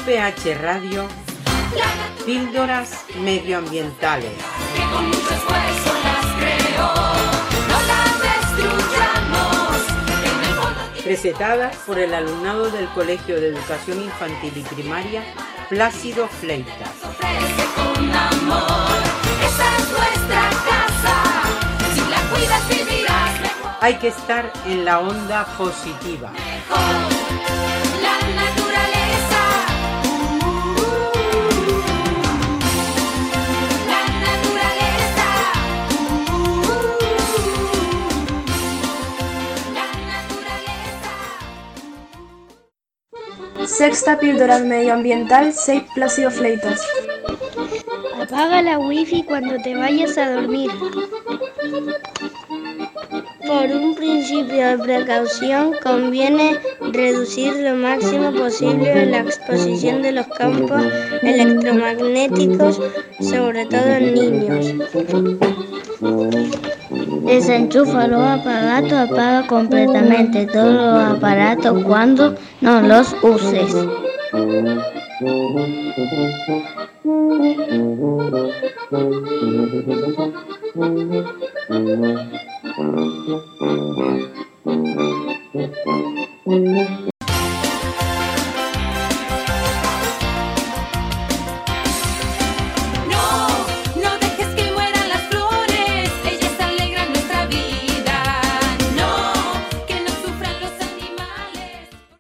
UPH Radio, píldoras medioambientales. Que con mucho esfuerzo las creó, no las destruyamos. En el fondo Presentadas por el alumnado del Colegio de Educación Infantil y Primaria Plácido Fleitas. ofrece con amor. Esa es nuestra casa. Si la cuidas vivirás mejor. Hay que estar en la onda positiva. La naturaleza. La naturaleza. La naturaleza. Sexta píldora medioambiental, 6 Plácido Fleitas. Apaga la wifi cuando te vayas a dormir. Por un principio de precaución, conviene reducir lo máximo posible la exposición de los campos electromagnéticos, sobre todo en niños. Desenchufa los aparatos, apaga completamente todos los aparatos cuando no los uses.